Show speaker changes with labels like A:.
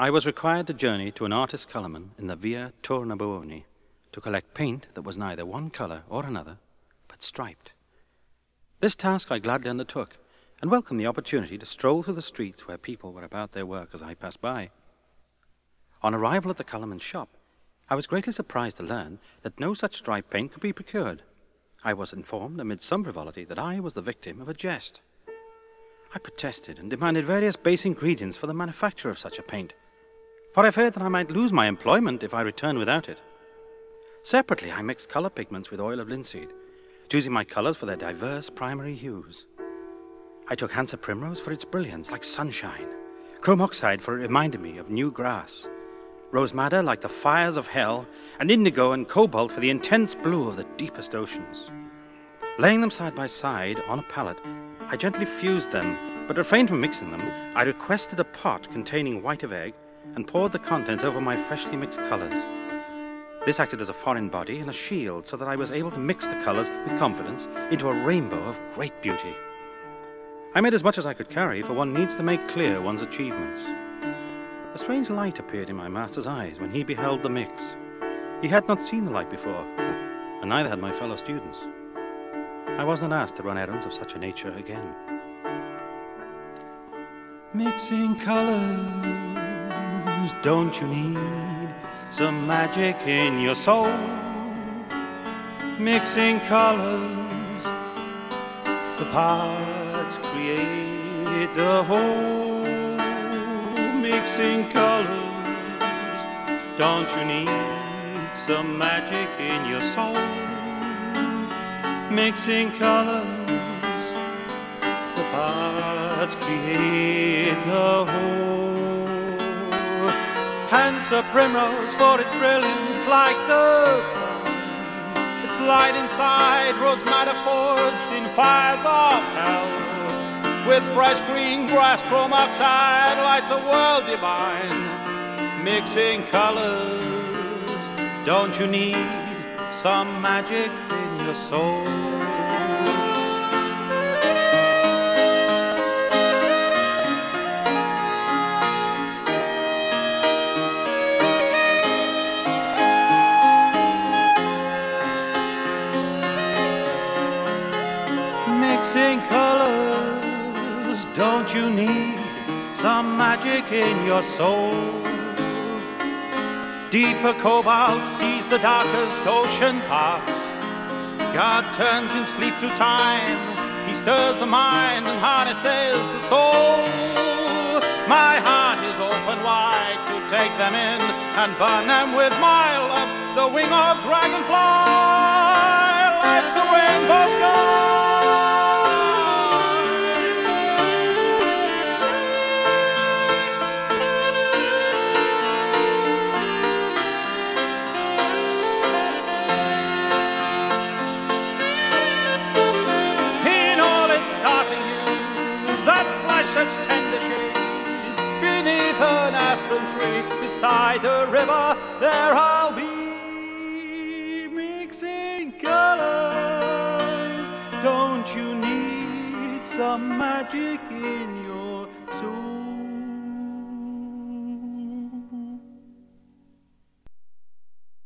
A: I was required to journey to an artist colourman in the Via Tornabuoni to collect paint that was neither one colour or another, but striped. This task I gladly undertook, and welcomed the opportunity to stroll through the streets where people were about their work as I passed by. On arrival at the colourman's shop, I was greatly surprised to learn that no such striped paint could be procured. I was informed, amid some frivolity, that I was the victim of a jest. I protested and demanded various base ingredients for the manufacture of such a paint, for I feared that I might lose my employment if I returned without it. Separately, I mixed colour pigments with oil of linseed, choosing my colours for their diverse primary hues. I took Hansa Primrose for its brilliance like sunshine, chrome oxide for it reminded me of new grass, rose madder like the fires of hell, and indigo and cobalt for the intense blue of the deepest oceans. Laying them side by side on a palette, I gently fused them, but refrained from mixing them. I requested a pot containing white of egg and poured the contents over my freshly mixed colours. This acted as a foreign body and a shield so that I was able to mix the colours with confidence into a rainbow of great beauty. I made as much as I could carry, for one needs to make clear one's achievements. A strange light appeared in my master's eyes when he beheld the mix. He had not seen the light before, and neither had my fellow students. I was not asked to run errands of such a nature again. Mixing colours, don't you need some magic in your soul? Mixing colours, the parts create the whole. Mixing colours, don't you need some magic in your soul? Mixing colours, the parts create the whole. Hansa Primrose for its brilliance like the sun, its light inside rose madder forged in fires of hell. With fresh green grass chrome oxide lights a world divine. Mixing colours, don't you need some magic in your soul? Mixing colours, don't you need some magic in your soul? Deeper cobalt sees the darkest ocean pass. God turns in sleep through time. He stirs the mind and harnesses the soul. My heart is open wide to take them in and burn them with my love. The wing of dragonfly lights a rainbow sky. Such tender shades beneath an aspen tree, beside the river there I'll be. Mixing colors, don't you need some magic in your soul?